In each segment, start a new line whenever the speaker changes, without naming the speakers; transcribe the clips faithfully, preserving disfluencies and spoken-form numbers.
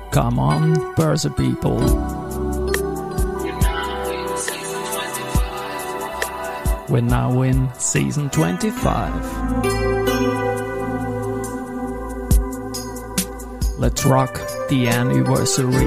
Come on, Börse People. We're now in season twenty-five. Let's rock the anniversary.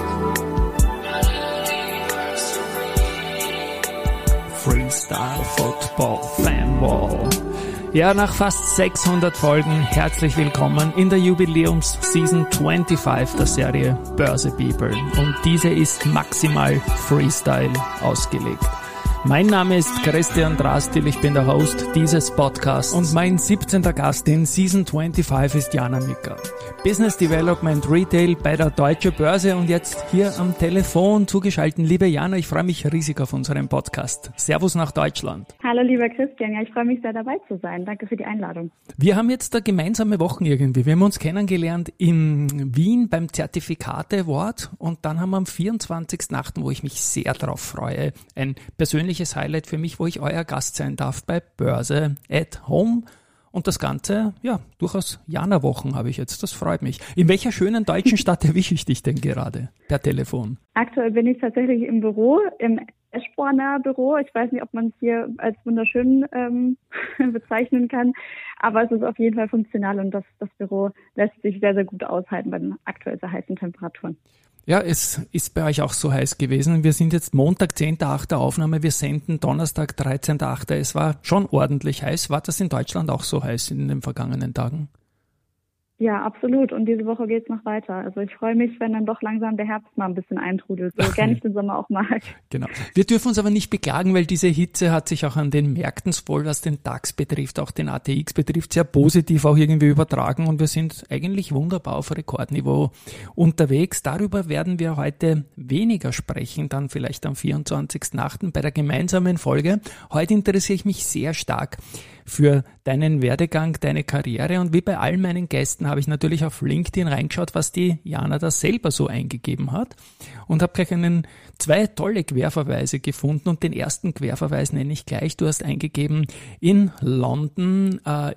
Freestyle Football Fan Wall. Ja, nach fast sechshundert Folgen herzlich willkommen in der Jubiläums-Season fünfundzwanzig der Serie Börse People. Und diese ist maximal Freestyle ausgelegt. Mein Name ist Christian Drastil, ich bin der Host dieses Podcasts und mein siebzehnter Gast in Season fünfundzwanzig ist Jana Micker. Business Development Retail bei der Deutsche Börse und jetzt hier am Telefon zugeschaltet. Liebe Jana, ich freue mich riesig auf unseren Podcast. Servus nach Deutschland.
Hallo lieber Christian, ja, ich freue mich sehr dabei zu sein. Danke für die Einladung.
Wir haben jetzt da gemeinsame Wochen irgendwie. Wir haben uns kennengelernt in Wien beim Zertifikate Award und dann haben wir am vierundzwanzigsten achten, wo ich mich sehr darauf freue, ein persönliches Highlight für mich, wo ich euer Gast sein darf bei Börse at Home. Und das Ganze, ja, durchaus Jana-Wochen habe ich jetzt. Das freut mich. In welcher schönen deutschen Stadt erwische ich dich denn gerade per Telefon?
Aktuell bin ich tatsächlich im Büro, im Eschborner Büro. Ich weiß nicht, ob man es hier als wunderschön ähm, bezeichnen kann, aber es ist auf jeden Fall funktional und das, das Büro lässt sich sehr, sehr gut aushalten bei den aktuell sehr heißen Temperaturen.
Ja, es ist bei euch auch so heiß gewesen. Wir sind jetzt Montag, zehnter achter Aufnahme. Wir senden Donnerstag, dreizehnter achter Es war schon ordentlich heiß. War das in Deutschland auch so heiß in den vergangenen Tagen?
Ja, absolut. Und diese Woche geht's noch weiter. Also ich freue mich, wenn dann doch langsam der Herbst mal ein bisschen eintrudelt, so gerne ich den Sommer auch mag.
Genau. Wir dürfen uns aber nicht beklagen, weil diese Hitze hat sich auch an den Märkten, sowohl was den DAX betrifft, auch den A T X betrifft, sehr positiv auch irgendwie übertragen und wir sind eigentlich wunderbar auf Rekordniveau unterwegs. Darüber werden wir heute weniger sprechen, dann vielleicht am vierundzwanzigsten achten bei der gemeinsamen Folge. Heute interessiere ich mich sehr stark für deinen Werdegang, deine Karriere und wie bei all meinen Gästen habe ich natürlich auf LinkedIn reingeschaut, was die Jana da selber so eingegeben hat und habe gleich einen, zwei tolle Querverweise gefunden und den ersten Querverweis nenne ich gleich. Du hast eingegeben, in London äh,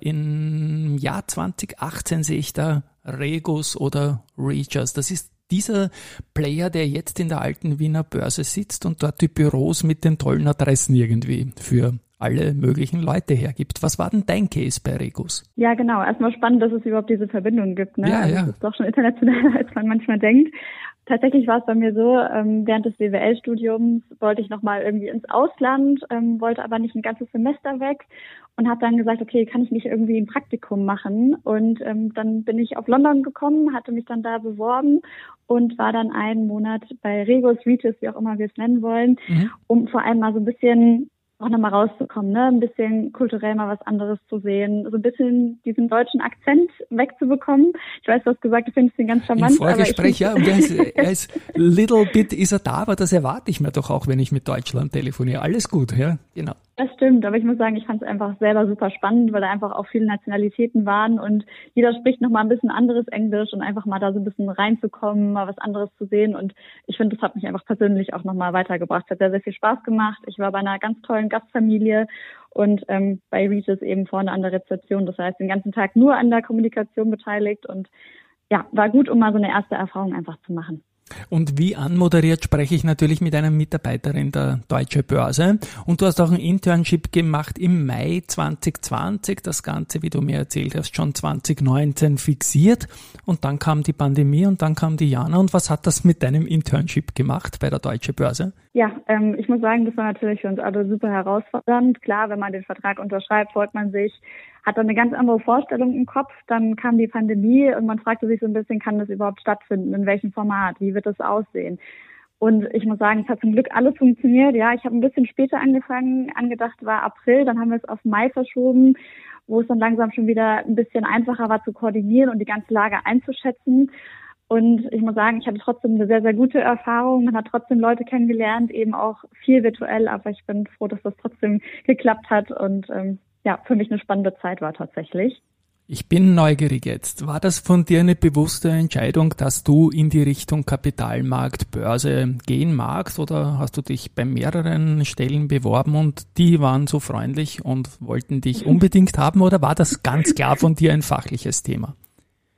im Jahr zweitausendachtzehn sehe ich da Regus oder Regus. Das ist dieser Player, der jetzt in der alten Wiener Börse sitzt und dort die Büros mit den tollen Adressen irgendwie für alle möglichen Leute hergibt. Was war denn dein Case bei Regus?
Ja, genau. Erstmal spannend, dass es überhaupt diese Verbindung gibt. Ne?
Ja,
also
ja.
Es ist doch schon internationaler, als man manchmal denkt. Tatsächlich war es bei mir so, ähm, während des B W L-Studiums wollte ich nochmal irgendwie ins Ausland, ähm, wollte aber nicht ein ganzes Semester weg und habe dann gesagt, okay, kann ich nicht irgendwie ein Praktikum machen? Und ähm, dann bin ich auf London gekommen, hatte mich dann da beworben und war dann einen Monat bei Regus, Regus, wie auch immer wir es nennen wollen, mhm. um vor allem mal so ein bisschen auch nochmal rauszukommen, ne? Ein bisschen kulturell mal was anderes zu sehen, so ein bisschen diesen deutschen Akzent wegzubekommen. Ich weiß, du hast gesagt, du findest ihn ganz charmant.
Im Vorgespräch, ja, und er ist, er ist little bit ist er da, aber das erwarte ich mir doch auch, wenn ich mit Deutschland telefoniere. Alles gut, ja, genau.
Das stimmt, aber ich muss sagen, ich fand es einfach selber super spannend, weil da einfach auch viele Nationalitäten waren und jeder spricht nochmal ein bisschen anderes Englisch und einfach mal da so ein bisschen reinzukommen, mal was anderes zu sehen und ich finde, das hat mich einfach persönlich auch nochmal weitergebracht. Hat sehr, sehr viel Spaß gemacht. Ich war bei einer ganz tollen Gastfamilie und ähm, bei Regus eben vorne an der Rezeption. Das heißt, den ganzen Tag nur an der Kommunikation beteiligt und ja, war gut, um mal so eine erste Erfahrung einfach zu machen.
Und wie anmoderiert spreche ich natürlich mit einer Mitarbeiterin der Deutsche Börse. Und du hast auch ein Internship gemacht im Mai zwanzig zwanzig. Das Ganze, wie du mir erzählt hast, schon zwanzig neunzehn fixiert. Und dann kam die Pandemie und dann kam die Jana. Und was hat das mit deinem Internship gemacht bei der Deutsche Börse?
Ja, ähm, ich muss sagen, das war natürlich für uns alle super herausfordernd. Klar, wenn man den Vertrag unterschreibt, freut man sich, hat dann eine ganz andere Vorstellung im Kopf. Dann kam die Pandemie und man fragte sich so ein bisschen, kann das überhaupt stattfinden? In welchem Format? Wie wird das aussehen? Und ich muss sagen, es hat zum Glück alles funktioniert. Ja, ich habe ein bisschen später angefangen. Angedacht war April, dann haben wir es auf Mai verschoben, wo es dann langsam schon wieder ein bisschen einfacher war zu koordinieren und die ganze Lage einzuschätzen. Und ich muss sagen, ich hatte trotzdem eine sehr, sehr gute Erfahrung. Man hat trotzdem Leute kennengelernt, eben auch viel virtuell. Aber ich bin froh, dass das trotzdem geklappt hat und ähm, ja, für mich eine spannende Zeit war tatsächlich.
Ich bin neugierig jetzt. War das von dir eine bewusste Entscheidung, dass du in die Richtung Kapitalmarkt, Börse gehen magst oder hast du dich bei mehreren Stellen beworben und die waren so freundlich und wollten dich unbedingt haben oder war das ganz klar von dir ein fachliches Thema?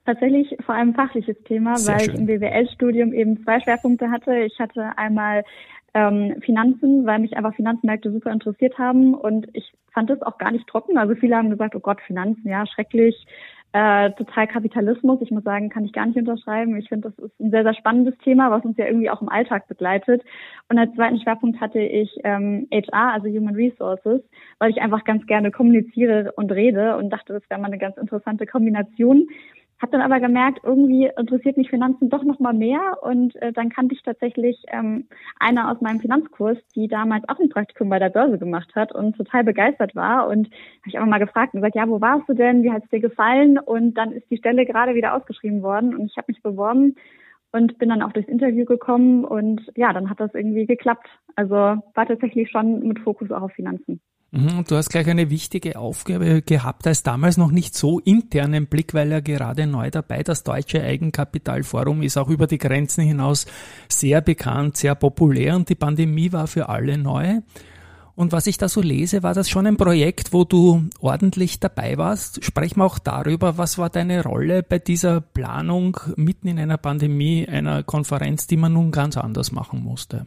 Tatsächlich vor allem fachliches Thema,
Sehr
weil
schön.
ich im B W L-Studium eben zwei Schwerpunkte hatte. Ich hatte einmal ähm, Finanzen, weil mich einfach Finanzmärkte super interessiert haben und ich fand das auch gar nicht trocken. Also viele haben gesagt, oh Gott, Finanzen, ja, schrecklich, äh, total Kapitalismus. Ich muss sagen, kann ich gar nicht unterschreiben. Ich finde, das ist ein sehr, sehr spannendes Thema, was uns ja irgendwie auch im Alltag begleitet. Und als zweiten Schwerpunkt hatte ich ähm, H R, also Human Resources, weil ich einfach ganz gerne kommuniziere und rede und dachte, das wäre mal eine ganz interessante Kombination. Hab dann aber gemerkt, irgendwie interessiert mich Finanzen doch noch mal mehr und äh, dann kannte ich tatsächlich ähm, eine aus meinem Finanzkurs, die damals auch ein Praktikum bei der Börse gemacht hat und total begeistert war und habe ich einfach mal gefragt und gesagt, ja, wo warst du denn, wie hat es dir gefallen? Und dann ist die Stelle gerade wieder ausgeschrieben worden und ich habe mich beworben und bin dann auch durchs Interview gekommen und ja, dann hat das irgendwie geklappt. Also war tatsächlich schon mit Fokus auch auf Finanzen.
Und du hast gleich eine wichtige Aufgabe gehabt, als damals noch nicht so internen Blick, weil ja gerade neu dabei, das Deutsche Eigenkapitalforum ist auch über die Grenzen hinaus sehr bekannt, sehr populär und die Pandemie war für alle neu. Und was ich da so lese, war das schon ein Projekt, wo du ordentlich dabei warst. Sprechen wir auch darüber, was war deine Rolle bei dieser Planung mitten in einer Pandemie, einer Konferenz, die man nun ganz anders machen musste?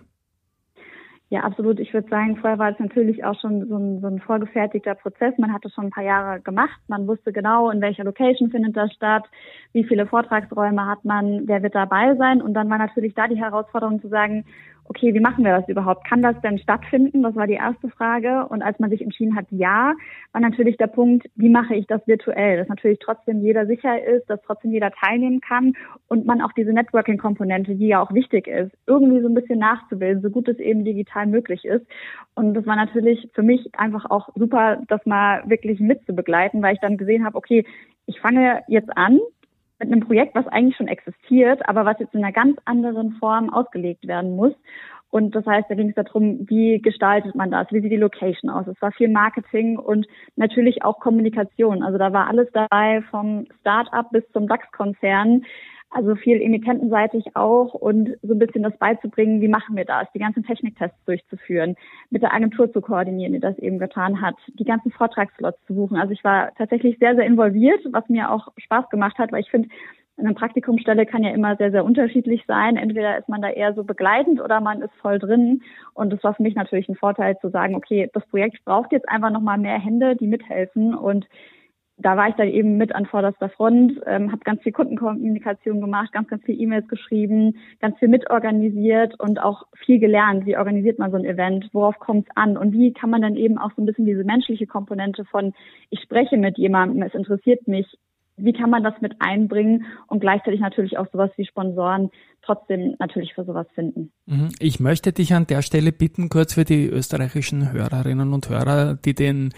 Ja, absolut. Ich würde sagen, vorher war es natürlich auch schon so ein, so ein vorgefertigter Prozess. Man hatte schon ein paar Jahre gemacht. Man wusste genau, in welcher Location findet das statt, wie viele Vortragsräume hat man, wer wird dabei sein. Und dann war natürlich da die Herausforderung zu sagen, okay, wie machen wir das überhaupt? Kann das denn stattfinden? Das war die erste Frage. Und als man sich entschieden hat, ja, war natürlich der Punkt, wie mache ich das virtuell? Dass natürlich trotzdem jeder sicher ist, dass trotzdem jeder teilnehmen kann und man auch diese Networking-Komponente, die ja auch wichtig ist, irgendwie so ein bisschen nachzubilden, so gut es eben digital möglich ist. Und das war natürlich für mich einfach auch super, das mal wirklich mitzubegleiten, weil ich dann gesehen habe, okay, ich fange jetzt an mit einem Projekt, was eigentlich schon existiert, aber was jetzt in einer ganz anderen Form ausgelegt werden muss. Und das heißt, da ging es darum, wie gestaltet man das, wie sieht die Location aus. Es war viel Marketing und natürlich auch Kommunikation. Also da war alles dabei, vom Start-up bis zum DAX-Konzern. Also viel emittentenseitig auch und so ein bisschen das beizubringen, wie machen wir das, die ganzen Techniktests durchzuführen, mit der Agentur zu koordinieren, die das eben getan hat, die ganzen Vortragsslots zu buchen. Also ich war tatsächlich sehr, sehr involviert, was mir auch Spaß gemacht hat, weil ich finde, eine Praktikumsstelle kann ja immer sehr, sehr unterschiedlich sein. Entweder ist man da eher so begleitend oder man ist voll drin. Und das war für mich natürlich ein Vorteil zu sagen, okay, das Projekt braucht jetzt einfach nochmal mehr Hände, die mithelfen und da war ich dann eben mit an vorderster Front, ähm, habe ganz viel Kundenkommunikation gemacht, ganz, ganz viel E-Mails geschrieben, ganz viel mitorganisiert und auch viel gelernt. Wie organisiert man so ein Event? Worauf kommt es an? Und wie kann man dann eben auch so ein bisschen diese menschliche Komponente von, ich spreche mit jemandem, es interessiert mich, wie kann man das mit einbringen und gleichzeitig natürlich auch sowas wie Sponsoren trotzdem natürlich für sowas finden.
Ich möchte dich an der Stelle bitten, kurz für die österreichischen Hörerinnen und Hörer, die den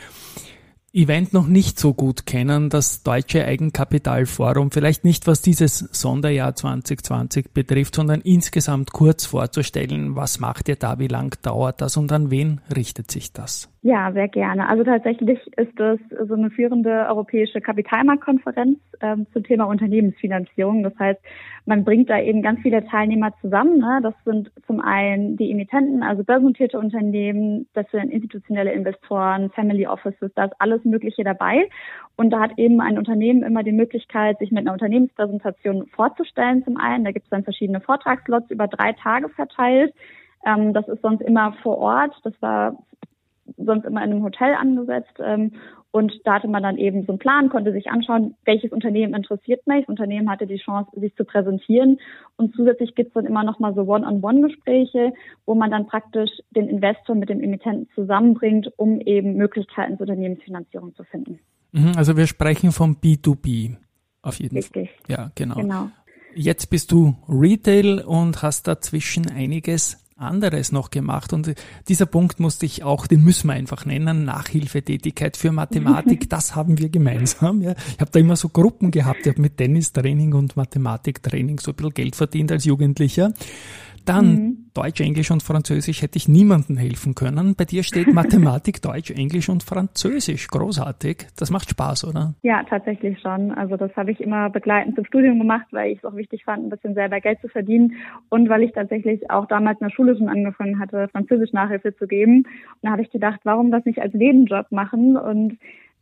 Event noch nicht so gut kennen, das Deutsche Eigenkapitalforum, vielleicht nicht was dieses Sonderjahr zwanzig zwanzig betrifft, sondern insgesamt kurz vorzustellen, was macht ihr da, wie lang dauert das und an wen richtet sich das?
Ja, sehr gerne. Also tatsächlich ist es so eine führende europäische Kapitalmarktkonferenz ähm, zum Thema Unternehmensfinanzierung. Das heißt, man bringt da eben ganz viele Teilnehmer zusammen. Ne? Das sind zum einen die Emittenten, also börsennotierte Unternehmen, das sind institutionelle Investoren, Family Offices, da ist alles Mögliche dabei. Und da hat eben ein Unternehmen immer die Möglichkeit, sich mit einer Unternehmenspräsentation vorzustellen zum einen. Da gibt es dann verschiedene Vortragslots über drei Tage verteilt. Ähm, das ist sonst immer vor Ort. Das war sonst immer in einem Hotel angesetzt. Ähm, und da hatte man dann eben so einen Plan, konnte sich anschauen, welches Unternehmen interessiert mich. Das Unternehmen hatte die Chance, sich zu präsentieren. Und zusätzlich gibt es dann immer noch mal so One-on-One-Gespräche, wo man dann praktisch den Investor mit dem Emittenten zusammenbringt, um eben Möglichkeiten zur Unternehmensfinanzierung zu finden.
Also wir sprechen vom B zwei B auf jeden
Richtig.
Fall. Ja, genau.
genau.
Jetzt bist du Retail und hast dazwischen einiges anderes noch gemacht und dieser Punkt musste ich auch, den müssen wir einfach nennen, Nachhilfetätigkeit für Mathematik, das haben wir gemeinsam. Ja. Ich habe da immer so Gruppen gehabt, ich habe mit Tennistraining und Mathematiktraining so ein bisschen Geld verdient als Jugendlicher. Dann mhm. Deutsch, Englisch und Französisch hätte ich niemandem helfen können. Bei dir steht Mathematik, Deutsch, Englisch und Französisch. Großartig. Das macht Spaß, oder?
Ja, tatsächlich schon. Also das habe ich immer begleitend zum Studium gemacht, weil ich es auch wichtig fand, ein bisschen selber Geld zu verdienen und weil ich tatsächlich auch damals in der Schule schon angefangen hatte, Französisch Nachhilfe zu geben. Und da habe ich gedacht, warum das nicht als Nebenjob machen? Und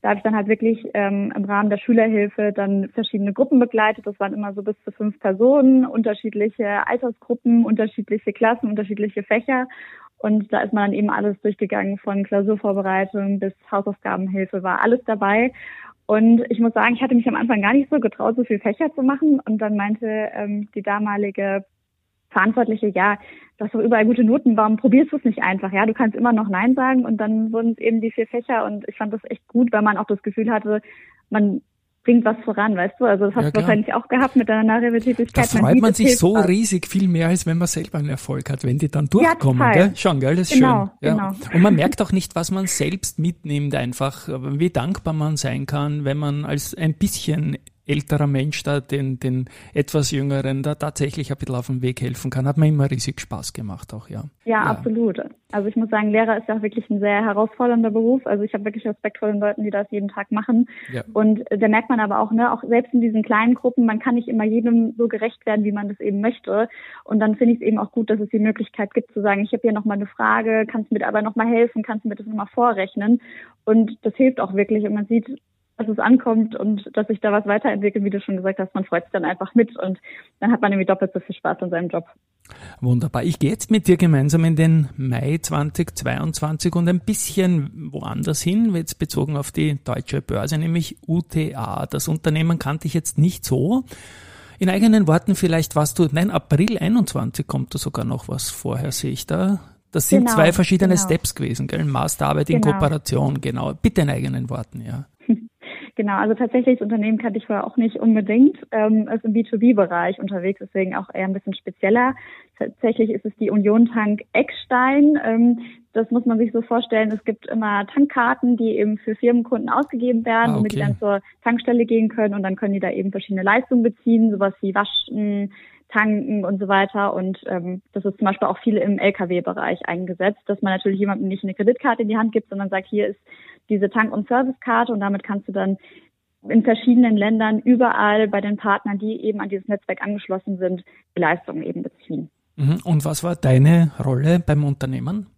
da habe ich dann halt wirklich ähm, im Rahmen der Schülerhilfe dann verschiedene Gruppen begleitet. Das waren immer so bis zu fünf Personen, unterschiedliche Altersgruppen, unterschiedliche Klassen, unterschiedliche Fächer. Und da ist man dann eben alles durchgegangen, von Klausurvorbereitung bis Hausaufgabenhilfe, war alles dabei. Und ich muss sagen, ich hatte mich am Anfang gar nicht so getraut, so viel Fächer zu machen. Und dann meinte ähm, die damalige Verantwortliche, ja, du hast doch überall gute Noten, warum probierst du es nicht einfach? Ja, du kannst immer noch Nein sagen. Und dann wurden es eben die vier Fächer. Und ich fand das echt gut, weil man auch das Gefühl hatte, man bringt was voran, weißt du? Also das hast
ja,
du wahrscheinlich auch gehabt mit deiner Nachhilfetätigkeit.
Da freut man, man sich so was. riesig viel mehr, als wenn man selber einen Erfolg hat, wenn die dann durchkommen. Ja, gell? Schon, gell? Das ist
genau,
schön. Ja.
Genau.
Und man merkt auch nicht, was man selbst mitnimmt einfach, wie dankbar man sein kann, wenn man als ein bisschen älterer Mensch da den, den etwas Jüngeren da tatsächlich ein bisschen auf den Weg helfen kann. Hat mir immer riesig Spaß gemacht auch, ja.
Ja, ja. Absolut. Also ich muss sagen, Lehrer ist ja auch wirklich ein sehr herausfordernder Beruf. Also ich habe wirklich Respekt vor den Leuten, die das jeden Tag machen. Ja. Und da merkt man aber auch, ne, auch selbst in diesen kleinen Gruppen, man kann nicht immer jedem so gerecht werden, wie man das eben möchte. Und dann finde ich es eben auch gut, dass es die Möglichkeit gibt zu sagen, ich habe hier nochmal eine Frage, kannst du mir aber nochmal helfen, kannst du mir das nochmal vorrechnen? Und das hilft auch wirklich. Und man sieht, dass es ankommt und dass sich da was weiterentwickelt, wie du schon gesagt hast, man freut sich dann einfach mit und dann hat man irgendwie doppelt so viel Spaß an seinem Job.
Wunderbar. Ich gehe jetzt mit dir gemeinsam in den Mai zweitausendzweiundzwanzig und ein bisschen woanders hin, jetzt bezogen auf die deutsche Börse, nämlich U T A. Das Unternehmen kannte ich jetzt nicht so. In eigenen Worten vielleicht, was du, nein, April einundzwanzig kommt da sogar noch was vorher, sehe ich da. Das sind genau, zwei verschiedene genau. Steps gewesen, gell? Masterarbeit in genau. Kooperation, genau. Bitte in eigenen Worten, ja.
Genau, also tatsächlich, das Unternehmen kannte ich vorher auch nicht unbedingt. Ähm, ist im B zwei B-Bereich unterwegs, deswegen auch eher ein bisschen spezieller. Tatsächlich ist es die Union Tank Eckstein. Ähm, das muss man sich so vorstellen, es gibt immer Tankkarten, die eben für Firmenkunden ausgegeben werden, ah, okay. damit die dann zur Tankstelle gehen können und dann können die da eben verschiedene Leistungen beziehen, sowas wie Waschen, Tanken und so weiter. Und ähm, das ist zum Beispiel auch viel im L K W-Bereich eingesetzt, dass man natürlich jemandem nicht eine Kreditkarte in die Hand gibt, sondern sagt, hier ist diese Tank- und Servicekarte und damit kannst du dann in verschiedenen Ländern überall bei den Partnern, die eben an dieses Netzwerk angeschlossen sind, die Leistungen eben beziehen.
Und was war deine Rolle beim Unternehmen?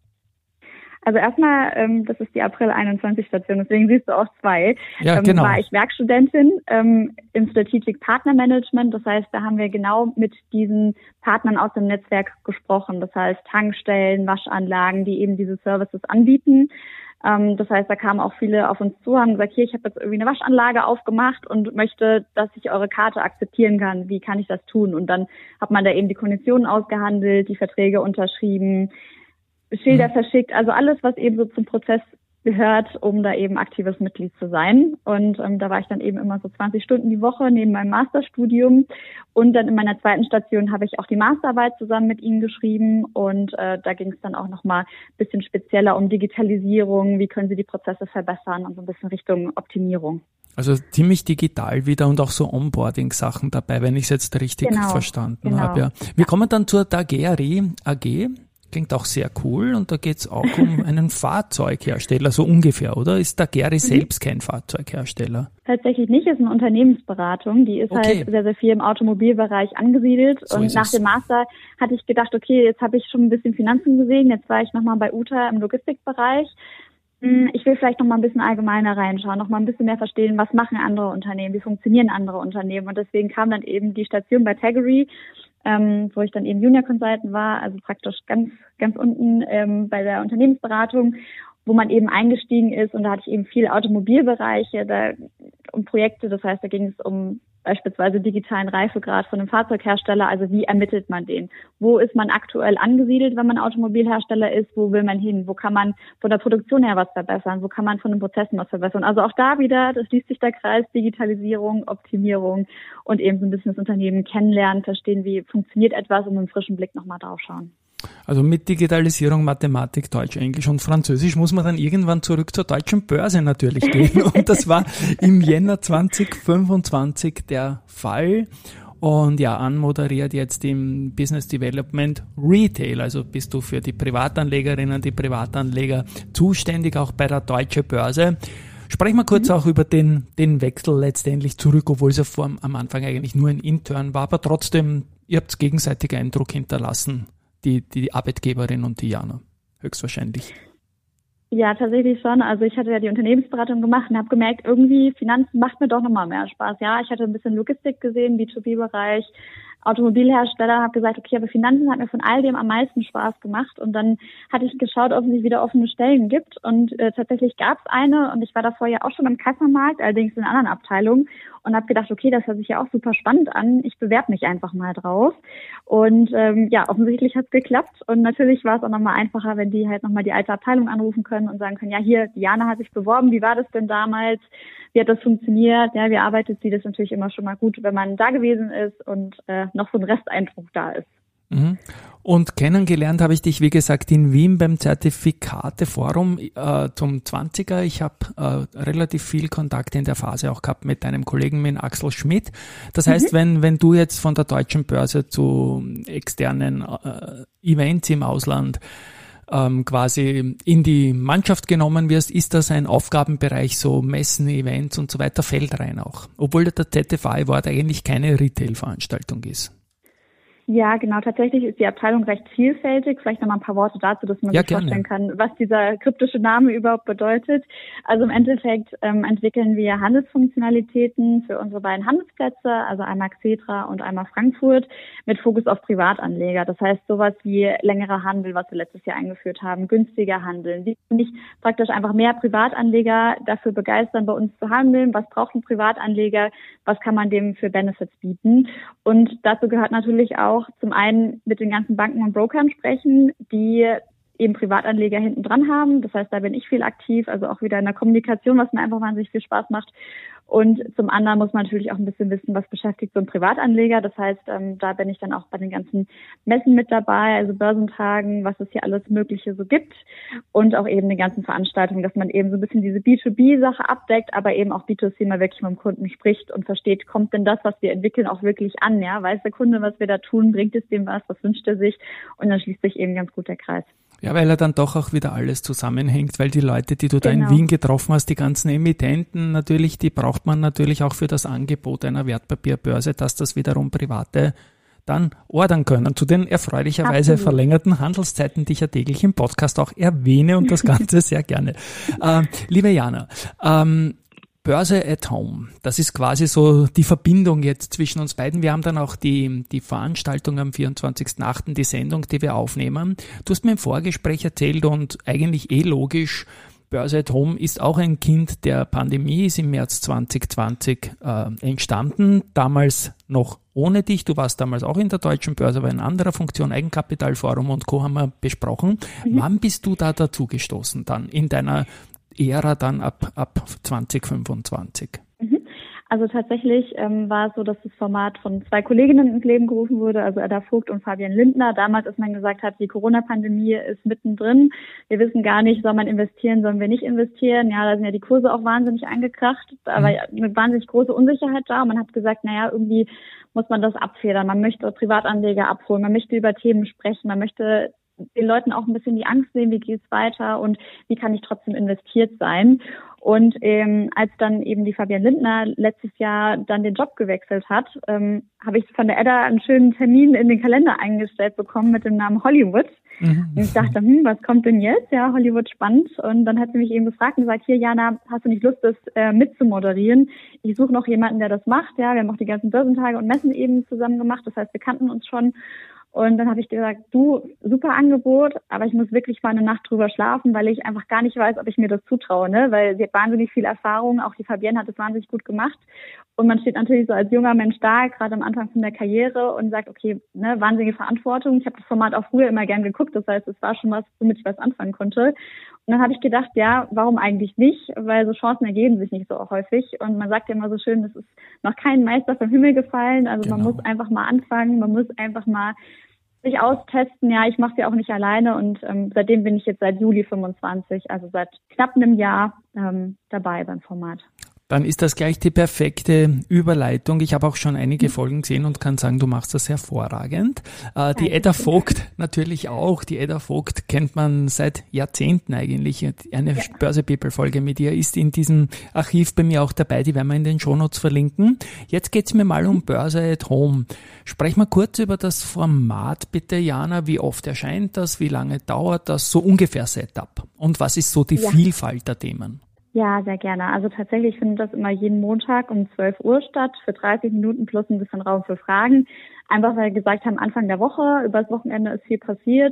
Also erstmal, ähm, das ist die April einundzwanzig Station, deswegen siehst du auch zwei.
Ja,
ähm,
genau.
War ich Werkstudentin ähm, im Strategic Partner Management. Das heißt, da haben wir genau mit diesen Partnern aus dem Netzwerk gesprochen. Das heißt, Tankstellen, Waschanlagen, die eben diese Services anbieten. Ähm, das heißt, da kamen auch viele auf uns zu, haben gesagt, hier, ich habe jetzt irgendwie eine Waschanlage aufgemacht und möchte, dass ich eure Karte akzeptieren kann. Wie kann ich das tun? Und dann hat man da eben die Konditionen ausgehandelt, die Verträge unterschrieben, Schilder mhm. verschickt, also alles, was eben so zum Prozess gehört, um da eben aktives Mitglied zu sein. Und ähm, da war ich dann eben immer so zwanzig Stunden die Woche neben meinem Masterstudium. Und dann in meiner zweiten Station habe ich auch die Masterarbeit zusammen mit ihnen geschrieben. Und äh, da ging es dann auch nochmal ein bisschen spezieller um Digitalisierung, wie können sie die Prozesse verbessern und so ein bisschen Richtung Optimierung.
Also ziemlich digital wieder und auch so Onboarding-Sachen dabei, wenn ich es jetzt richtig genau, verstanden genau. habe. Ja. Wir kommen dann zur Daguerre A G. Klingt auch sehr cool und da geht's auch um einen Fahrzeughersteller, so ungefähr, oder? Ist Daguerre mhm. selbst kein Fahrzeughersteller?
Tatsächlich nicht, ist eine Unternehmensberatung, die ist okay. halt sehr, sehr viel im Automobilbereich angesiedelt so und nach es. dem Master hatte ich gedacht, okay, jetzt habe ich schon ein bisschen Finanzen gesehen, jetzt war ich nochmal bei U T A im Logistikbereich. Ich will vielleicht noch mal ein bisschen allgemeiner reinschauen, noch mal ein bisschen mehr verstehen, was machen andere Unternehmen, wie funktionieren andere Unternehmen. Und deswegen kam dann eben die Station bei Daguerre, ähm, wo ich dann eben Junior Consultant war, also praktisch ganz ganz unten ähm, bei der Unternehmensberatung, wo man eben eingestiegen ist. Und da hatte ich eben viel Automobilbereiche da, um Projekte. Das heißt, da ging es um beispielsweise digitalen Reifegrad von einem Fahrzeughersteller. Also wie ermittelt man den? Wo ist man aktuell angesiedelt, wenn man Automobilhersteller ist? Wo will man hin? Wo kann man von der Produktion her was verbessern? Wo kann man von den Prozessen was verbessern? Also auch da wieder, das schließt sich der Kreis, Digitalisierung, Optimierung und eben so ein bisschen das Unternehmen kennenlernen, verstehen, wie funktioniert etwas und mit einem frischen Blick nochmal drauf schauen.
Also mit Digitalisierung, Mathematik, Deutsch, Englisch und Französisch muss man dann irgendwann zurück zur deutschen Börse natürlich gehen. Und das war im Jänner zwanzig fünfundzwanzig der Fall. Und ja, anmoderiert jetzt im Business Development Retail. Also bist du für die Privatanlegerinnen, die Privatanleger zuständig, auch bei der deutschen Börse. Sprechen wir kurz mhm. auch über den, den Wechsel letztendlich zurück, obwohl es ja vor, am Anfang eigentlich nur ein Intern war. Aber trotzdem, ihr habt gegenseitig Eindruck hinterlassen. Die, die Arbeitgeberin und die Jana, höchstwahrscheinlich.
Ja, tatsächlich schon. Also ich hatte ja die Unternehmensberatung gemacht und habe gemerkt, irgendwie Finanzen macht mir doch nochmal mehr Spaß. Ja, ich hatte ein bisschen Logistik gesehen, B zwei B-Bereich, Automobilhersteller, habe gesagt, okay, aber Finanzen hat mir von all dem am meisten Spaß gemacht. Und dann hatte ich geschaut, ob es nicht wieder offene Stellen gibt. Und äh, tatsächlich gab es eine und ich war davor ja auch schon im Kassamarkt, allerdings in einer anderen Abteilung. Und habe gedacht, okay, das hört sich ja auch super spannend an. Ich bewerbe mich einfach mal drauf. Und ähm, ja, offensichtlich hat es geklappt. Und natürlich war es auch nochmal einfacher, wenn die halt nochmal die alte Abteilung anrufen können und sagen können, ja, hier, Diana hat sich beworben. Wie war das denn damals? Wie hat das funktioniert? Ja, wie arbeitet sie? Das ist natürlich immer schon mal gut, wenn man da gewesen ist und äh, noch so ein Resteindruck da ist.
Mhm. Und kennengelernt habe ich dich, wie gesagt, in Wien beim Zertifikateforum äh, zum zwanziger. Ich habe äh, relativ viel Kontakt in der Phase auch gehabt mit deinem Kollegen, mit Axel Schmidt. Das mhm. heißt, wenn wenn du jetzt von der Deutschen Börse zu externen äh, Events im Ausland ähm, quasi in die Mannschaft genommen wirst, ist das ein Aufgabenbereich, so Messen, Events und so weiter, fällt rein auch. Obwohl der Z F A Award eigentlich keine Retail-Veranstaltung ist.
Ja, genau. Tatsächlich ist die Abteilung recht vielfältig. Vielleicht noch mal ein paar Worte dazu, dass man
ja,
sich
gerne.
vorstellen kann, was dieser kryptische Name überhaupt bedeutet. Also im Endeffekt ähm, entwickeln wir Handelsfunktionalitäten für unsere beiden Handelsplätze, also einmal Xetra und einmal Frankfurt, mit Fokus auf Privatanleger. Das heißt sowas wie längerer Handel, was wir letztes Jahr eingeführt haben, günstiger Handeln. Wie kann ich praktisch einfach mehr Privatanleger dafür begeistern, bei uns zu handeln? Was braucht ein Privatanleger? Was kann man dem für Benefits bieten? Und dazu gehört natürlich auch zum einen mit den ganzen Banken und Brokern sprechen, die eben Privatanleger hinten dran haben. Das heißt, da bin ich viel aktiv, also auch wieder in der Kommunikation, was mir einfach wahnsinnig viel Spaß macht. Und zum anderen muss man natürlich auch ein bisschen wissen, was beschäftigt so ein Privatanleger. Das heißt, ähm, da bin ich dann auch bei den ganzen Messen mit dabei, also Börsentagen, was es hier alles Mögliche so gibt und auch eben den ganzen Veranstaltungen, dass man eben so ein bisschen diese B zwei B-Sache abdeckt, aber eben auch B zwei C mal wirklich mit dem Kunden spricht und versteht, kommt denn das, was wir entwickeln, auch wirklich an? Ja, weiß der Kunde, was wir da tun, bringt es dem was, was wünscht er sich? Und dann schließt sich eben ganz gut der Kreis.
Ja, weil er dann doch auch wieder alles zusammenhängt, weil die Leute, die du da
Genau.
in Wien getroffen hast, die ganzen Emittenten natürlich, die braucht man natürlich auch für das Angebot einer Wertpapierbörse, dass das wiederum Private dann ordern können. Zu den erfreulicherweise
Absolut.
verlängerten Handelszeiten, die ich ja täglich im Podcast auch erwähne und das Ganze sehr gerne. Äh, liebe Jana, ähm, Börse at Home, das ist quasi so die Verbindung jetzt zwischen uns beiden. Wir haben dann auch die, die Veranstaltung am vierundzwanzigsten achten, die Sendung, die wir aufnehmen. Du hast mir im Vorgespräch erzählt und eigentlich eh logisch, Börse at Home ist auch ein Kind der Pandemie, ist im März zwanzig zwanzig äh, entstanden, damals noch ohne dich. Du warst damals auch in der Deutschen Börse, aber in anderer Funktion, Eigenkapitalforum und Co. haben wir besprochen. Mhm. Wann bist du da dazu gestoßen dann in deiner Ära dann ab, ab zwanzig fünfundzwanzig?
Also tatsächlich ähm, war es so, dass das Format von zwei Kolleginnen ins Leben gerufen wurde, also Edda Vogt und Fabian Lindner. Damals, als man gesagt hat, die Corona-Pandemie ist mittendrin. Wir wissen gar nicht, soll man investieren, sollen wir nicht investieren. Ja, da sind ja die Kurse auch wahnsinnig eingekracht. Da war ja eine wahnsinnig große Unsicherheit da. Und man hat gesagt, naja, irgendwie muss man das abfedern. Man möchte Privatanleger abholen. Man möchte über Themen sprechen. Man möchte den Leuten auch ein bisschen die Angst nehmen, wie geht's weiter und wie kann ich trotzdem investiert sein. Und ähm, als dann eben die Fabian Lindner letztes Jahr dann den Job gewechselt hat, ähm, habe ich von der Edda einen schönen Termin in den Kalender eingestellt bekommen mit dem Namen Hollywood. Mhm. Und ich dachte, hm, was kommt denn jetzt? Ja, Hollywood spannend. Und dann hat sie mich eben gefragt und gesagt, hier Jana, hast du nicht Lust, das äh, mitzumoderieren? Ich suche noch jemanden, der das macht. Ja, wir haben auch die ganzen Börsentage und Messen eben zusammen gemacht. Das heißt, wir kannten uns schon. Und dann habe ich gesagt, du, super Angebot, aber ich muss wirklich mal eine Nacht drüber schlafen, weil ich einfach gar nicht weiß, ob ich mir das zutraue, ne? Weil sie hat wahnsinnig viel Erfahrung, auch die Fabienne hat es wahnsinnig gut gemacht. Und man steht natürlich so als junger Mensch da, gerade am Anfang von der Karriere und sagt, okay, ne, wahnsinnige Verantwortung. Ich habe das Format auch früher immer gern geguckt, das heißt, es war schon was, womit ich was anfangen konnte. Und dann habe ich gedacht, ja, warum eigentlich nicht? Weil so Chancen ergeben sich nicht so häufig. Und man sagt ja immer so schön, es ist noch kein Meister vom Himmel gefallen. Also genau. Man muss einfach mal anfangen, man muss einfach mal sich austesten. Ja, ich mache es ja auch nicht alleine. Und ähm, seitdem bin ich jetzt seit Juli fünfundzwanzig, also seit knapp einem Jahr ähm, dabei beim Format.
Dann ist das gleich die perfekte Überleitung. Ich habe auch schon einige Folgen gesehen und kann sagen, du machst das hervorragend. Äh, die Edda Vogt natürlich auch. Die Edda Vogt kennt man seit Jahrzehnten eigentlich. Eine ja. Börse-People-Folge mit ihr ist in diesem Archiv bei mir auch dabei. Die werden wir in den Shownotes verlinken. Jetzt geht's mir mal um Börse at Home. Sprech mal kurz über das Format, bitte, Jana. Wie oft erscheint das? Wie lange dauert das? So ungefähr Setup. Und was ist so die ja. Vielfalt der Themen?
Ja, sehr gerne. Also tatsächlich findet das immer jeden Montag um zwölf Uhr statt, für dreißig Minuten plus ein bisschen Raum für Fragen. Einfach weil wir gesagt haben, Anfang der Woche, übers Wochenende ist viel passiert.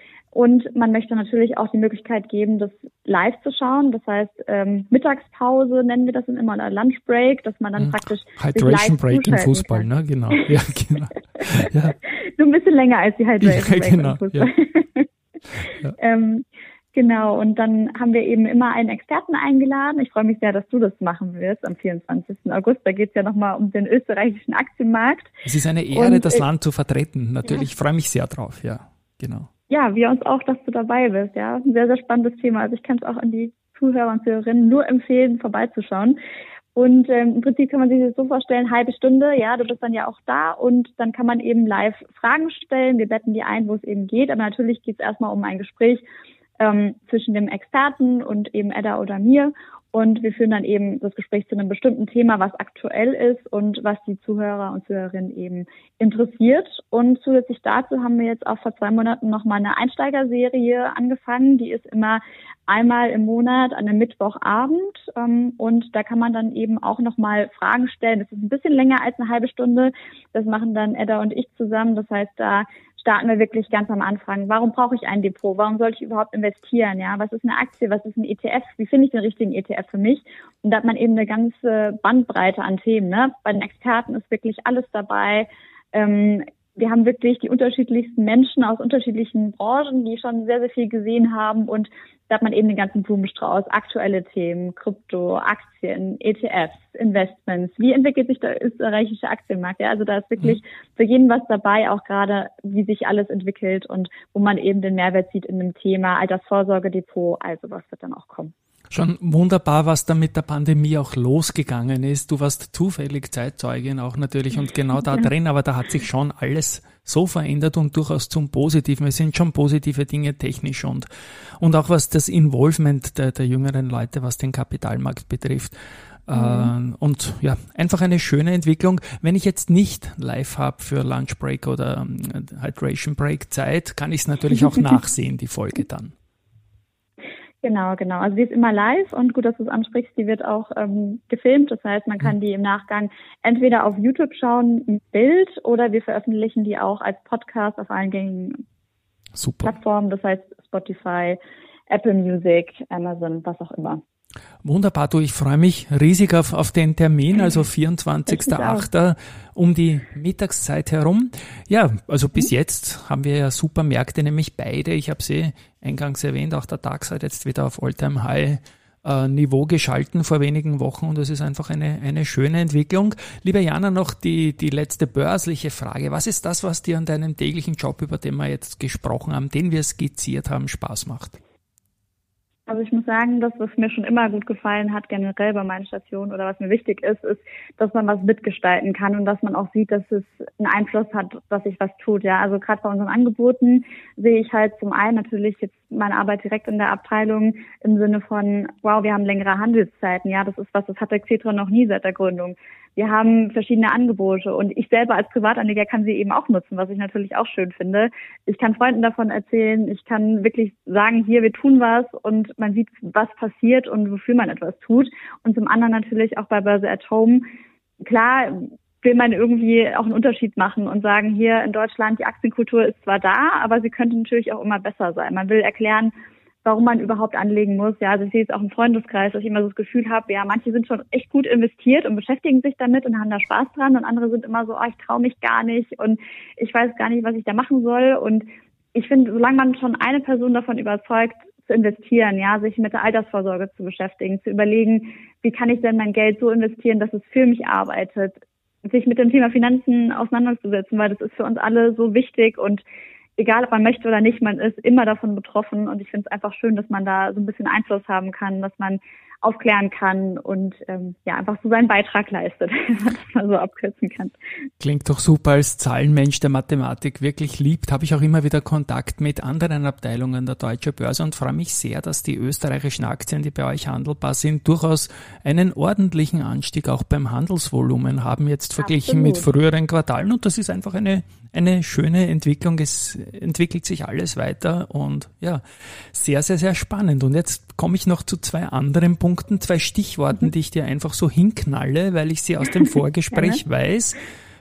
Und man möchte natürlich auch die Möglichkeit geben, das live zu schauen. Das heißt, ähm, Mittagspause nennen wir das dann immer, oder Lunchbreak, dass man dann hm. praktisch
Hydration Break im Fußball, kann. ne? Genau. Ja, genau.
Ja. Nur ein bisschen länger als die Hydration Break
ja, genau.
im Fußball. Ja. Ja. ähm, Genau, und dann haben wir eben immer einen Experten eingeladen. Ich freue mich sehr, dass du das machen wirst am vierundzwanzigsten August. Da geht es ja nochmal um den österreichischen Aktienmarkt.
Es ist eine Ehre, und, das Land zu vertreten. Natürlich, ja. Ich freue mich sehr drauf, ja, genau.
Ja, wir uns auch, dass du dabei bist, ja. Ein sehr, sehr spannendes Thema. Also ich kann es auch an die Zuhörer und Zuhörerinnen nur empfehlen, vorbeizuschauen. Und ähm, im Prinzip kann man sich das so vorstellen, halbe Stunde, ja, du bist dann ja auch da und dann kann man eben live Fragen stellen. Wir betten die ein, wo es eben geht, aber natürlich geht es erstmal um ein Gespräch Ähm, zwischen dem Experten und eben Edda oder mir. Und wir führen dann eben das Gespräch zu einem bestimmten Thema, was aktuell ist und was die Zuhörer und Zuhörerinnen eben interessiert. Und zusätzlich dazu haben wir jetzt auch vor zwei Monaten nochmal eine Einsteigerserie angefangen. Die ist immer einmal im Monat an einem Mittwochabend. Ähm, und da kann man dann eben auch nochmal Fragen stellen. Das ist ein bisschen länger als eine halbe Stunde. Das machen dann Edda und ich zusammen. Das heißt, da starten wir wirklich ganz am Anfang. Warum brauche ich ein Depot? Warum sollte ich überhaupt investieren? Ja, was ist eine Aktie? Was ist ein E T F? Wie finde ich den richtigen E T F für mich? Und da hat man eben eine ganze Bandbreite an Themen. Ne? Bei den Experten ist wirklich alles dabei. Ähm, wir haben wirklich die unterschiedlichsten Menschen aus unterschiedlichen Branchen, die schon sehr, sehr viel gesehen haben. Und da hat man eben den ganzen Blumenstrauß, aktuelle Themen, Krypto, Aktien, E T Fs, Investments. Wie entwickelt sich der österreichische Aktienmarkt? Ja, also da ist wirklich für jeden was dabei, auch gerade wie sich alles entwickelt und wo man eben den Mehrwert sieht in dem Thema Altersvorsorgedepot. Also was wird dann auch kommen.
Schon wunderbar, was da mit der Pandemie auch losgegangen ist. Du warst zufällig Zeitzeugin auch natürlich und genau da drin, aber da hat sich schon alles so verändert und durchaus zum Positiven. Es sind schon positive Dinge technisch und, und auch was das Involvement der, der jüngeren Leute, was den Kapitalmarkt betrifft. Mhm. Äh, und ja, einfach eine schöne Entwicklung. Wenn ich jetzt nicht live habe für Lunch Break oder äh, Hydration Break Zeit, kann ich es natürlich auch nachsehen, die Folge dann.
Genau, genau. Also die ist immer live und gut, dass du es ansprichst, die wird auch ähm, gefilmt. Das heißt, man kann die im Nachgang entweder auf YouTube schauen, im Bild, oder wir veröffentlichen die auch als Podcast auf allen gängigen Super. Plattformen. Das heißt Spotify, Apple Music, Amazon, was auch immer.
Wunderbar, du, ich freue mich riesig auf, auf den Termin, also vierundzwanzigsten achten um die Mittagszeit herum. Ja, also bis mhm. jetzt haben wir ja super Märkte, nämlich beide. Ich habe sie eingangs erwähnt, auch der DAX hat jetzt wieder auf All-Time-High-Niveau geschalten vor wenigen Wochen und das ist einfach eine, eine schöne Entwicklung. Liebe Jana, noch die, die letzte börsliche Frage. Was ist das, was dir an deinem täglichen Job, über den wir jetzt gesprochen haben, den wir skizziert haben, Spaß macht?
Also ich muss sagen, das, was mir schon immer gut gefallen hat, generell bei meinen Stationen oder was mir wichtig ist, ist, dass man was mitgestalten kann und dass man auch sieht, dass es einen Einfluss hat, dass sich was tut. Ja, also gerade bei unseren Angeboten sehe ich halt zum einen natürlich jetzt meine Arbeit direkt in der Abteilung im Sinne von, wow, wir haben längere Handelszeiten. Ja, das ist was, das hat der Xetra noch nie seit der Gründung. Wir haben verschiedene Angebote und ich selber als Privatanleger kann sie eben auch nutzen, was ich natürlich auch schön finde. Ich kann Freunden davon erzählen, ich kann wirklich sagen, hier, wir tun was und man sieht, was passiert und wofür man etwas tut. Und zum anderen natürlich auch bei Börse at Home. Klar will man irgendwie auch einen Unterschied machen und sagen, hier in Deutschland, die Aktienkultur ist zwar da, aber sie könnte natürlich auch immer besser sein. Man will erklären, warum man überhaupt anlegen muss. Ja, also ich sehe jetzt auch im Freundeskreis, dass ich immer so das Gefühl habe, ja, manche sind schon echt gut investiert und beschäftigen sich damit und haben da Spaß dran und andere sind immer so, oh, ich traue mich gar nicht und ich weiß gar nicht, was ich da machen soll. Und ich finde, solange man schon eine Person davon überzeugt, zu investieren, ja, sich mit der Altersvorsorge zu beschäftigen, zu überlegen, wie kann ich denn mein Geld so investieren, dass es für mich arbeitet, sich mit dem Thema Finanzen auseinanderzusetzen, weil das ist für uns alle so wichtig und egal, ob man möchte oder nicht, man ist immer davon betroffen und ich finde es einfach schön, dass man da so ein bisschen Einfluss haben kann, dass man aufklären kann und ähm, ja einfach so seinen Beitrag leistet, wenn man das mal so abkürzen kann.
Klingt doch super. Als Zahlenmensch, der Mathematik wirklich liebt, habe ich auch immer wieder Kontakt mit anderen Abteilungen der Deutschen Börse und freue mich sehr, dass die österreichischen Aktien, die bei euch handelbar sind, durchaus einen ordentlichen Anstieg auch beim Handelsvolumen haben, jetzt verglichen Absolut. Mit früheren Quartalen. Und das ist einfach eine eine schöne Entwicklung. Es entwickelt sich alles weiter und ja, sehr, sehr, sehr spannend. Und jetzt komme ich noch zu zwei anderen Punkten, zwei Stichworten, mhm. die ich dir einfach so hinknalle, weil ich sie aus dem Vorgespräch weiß.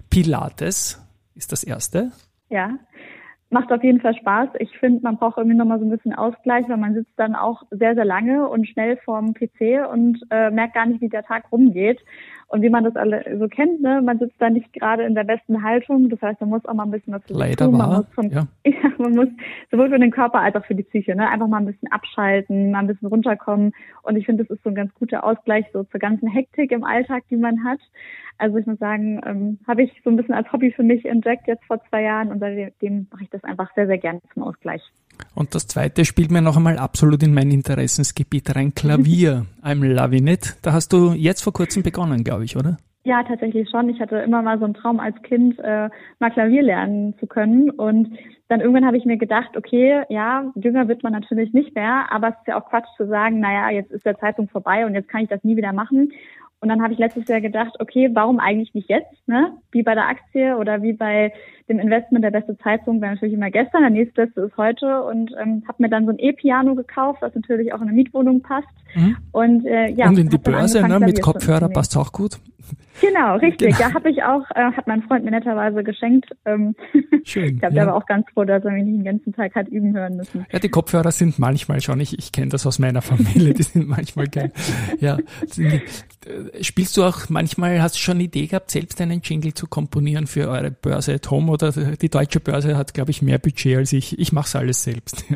Pilates ist das erste.
Ja, macht auf jeden Fall Spaß. Ich finde, man braucht irgendwie nochmal so ein bisschen Ausgleich, weil man sitzt dann auch sehr, sehr lange und schnell vorm P C und äh, merkt gar nicht, wie der Tag rumgeht. Und wie man das alle so kennt, ne, man sitzt da nicht gerade in der besten Haltung. Das heißt, man muss auch mal ein bisschen was für sich tun. Man muss, vom, ja. Ja, man muss sowohl für den Körper als auch für die Psyche, ne, einfach mal ein bisschen abschalten, mal ein bisschen runterkommen. Und ich finde, das ist so ein ganz guter Ausgleich so zur ganzen Hektik im Alltag, die man hat. Also ich muss sagen, ähm, habe ich so ein bisschen als Hobby für mich entdeckt jetzt vor zwei Jahren und seitdem mache ich das einfach sehr, sehr gerne zum Ausgleich.
Und das zweite spielt mir noch einmal absolut in mein Interessensgebiet rein, Klavier. I'm loving it. Da hast du jetzt vor kurzem begonnen, glaube ich, oder?
Ja, tatsächlich schon. Ich hatte immer mal so einen Traum als Kind, äh, mal Klavier lernen zu können. Und dann irgendwann habe ich mir gedacht, okay, ja, jünger wird man natürlich nicht mehr, aber es ist ja auch Quatsch zu sagen, naja, jetzt ist der Zeitpunkt vorbei und jetzt kann ich das nie wieder machen. Und dann habe ich letztes Jahr gedacht, okay, warum eigentlich nicht jetzt, ne? Wie bei der Aktie oder wie bei dem Investment, der beste Zeitpunkt wäre natürlich immer gestern, der nächstbeste ist heute und ähm, habe mir dann so ein E-Piano gekauft, was natürlich auch in eine Mietwohnung passt.
Mhm.
Und äh, ja.
Und in die Börse, ne, mit Kopfhörer passt auch gut.
Genau, richtig. Genau. Da habe ich auch, äh, hat mein Freund mir netterweise geschenkt. Ähm,
Schön.
Ich glaube,
ja.
der war auch ganz froh, dass er mich nicht den ganzen Tag hat üben hören müssen.
Ja, die Kopfhörer sind manchmal schon, ich, ich kenne das aus meiner Familie, die sind manchmal geil. Ja. Spielst du auch manchmal, hast du schon eine Idee gehabt, selbst einen Jingle zu komponieren für eure Börse at Home? Oder die Deutsche Börse hat, glaube ich, mehr Budget als ich. Ich mache es alles selbst.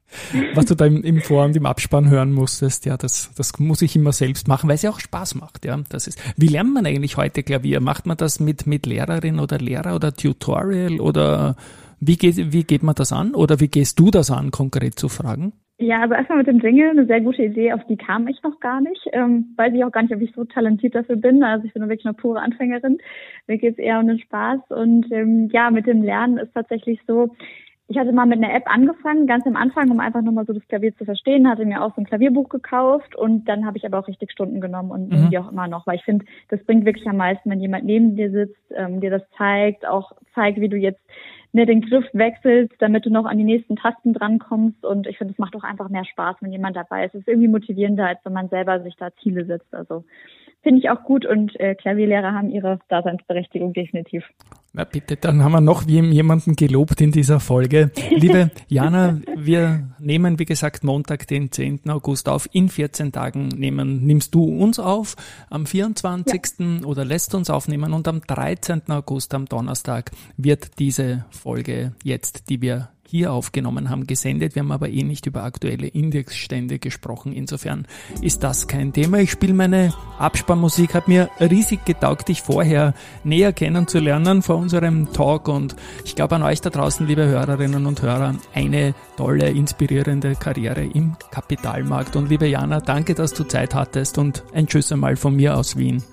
Was du da im, im Vor- und im Abspann hören musstest, ja, das, das muss ich immer selbst machen, weil es ja auch Spaß macht, ja. Das ist, wie lernt man eigentlich heute Klavier? Macht man das mit, mit Lehrerin oder Lehrer oder Tutorial oder wie geht, wie geht man das an? Oder wie gehst du das an, konkret zu fragen?
Ja, also erstmal mit dem Jingle, eine sehr gute Idee, auf die kam ich noch gar nicht. Ähm, weiß ich auch gar nicht, ob ich so talentiert dafür bin. Also ich bin wirklich eine pure Anfängerin. Mir geht's eher um den Spaß. Und ähm, ja, mit dem Lernen ist tatsächlich so, ich hatte mal mit einer App angefangen, ganz am Anfang, um einfach nochmal so das Klavier zu verstehen, hatte mir auch so ein Klavierbuch gekauft und dann habe ich aber auch richtig Stunden genommen und mhm. die auch immer noch, weil ich finde, das bringt wirklich am meisten, wenn jemand neben dir sitzt, ähm, dir das zeigt, auch zeigt, wie du jetzt ne, den Griff wechselst, damit du noch an die nächsten Tasten drankommst und ich finde, es macht auch einfach mehr Spaß, wenn jemand dabei ist. Es ist irgendwie motivierender, als wenn man selber sich da Ziele setzt, also finde ich auch gut und äh, Klavierlehrer haben ihre Daseinsberechtigung definitiv.
Na bitte, dann haben wir noch jemanden gelobt in dieser Folge. Liebe Jana, wir nehmen, wie gesagt, Montag, den zehnten August auf. In vierzehn Tagen nehmen, nimmst du uns auf. Am vierundzwanzigsten Ja. oder lässt uns aufnehmen und am dreizehnten August, am Donnerstag, wird diese Folge jetzt, die wir hier aufgenommen haben, gesendet. Wir haben aber eh nicht über aktuelle Indexstände gesprochen. Insofern ist das kein Thema. Ich spiele meine Abspannmusik, hat mir riesig getaugt, dich vorher näher kennenzulernen vor unserem Talk und ich glaube an euch da draußen, liebe Hörerinnen und Hörer, eine tolle, inspirierende Karriere im Kapitalmarkt. Und liebe Jana, danke, dass du Zeit hattest und ein Tschüss einmal von mir aus Wien.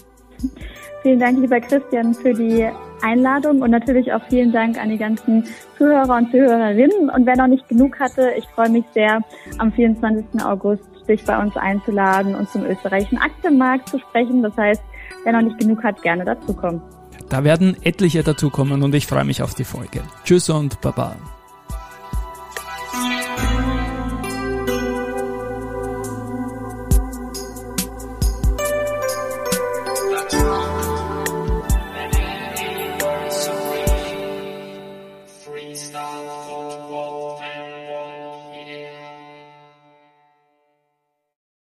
Vielen Dank, lieber Christian, für die Einladung und natürlich auch vielen Dank an die ganzen Zuhörer und Zuhörerinnen. Und wer noch nicht genug hatte, ich freue mich sehr, am vierundzwanzigsten August dich bei uns einzuladen und zum österreichischen Aktienmarkt zu sprechen. Das heißt, wer noch nicht genug hat, gerne dazukommen.
Da werden etliche dazukommen und ich freue mich auf die Folge. Tschüss und Baba.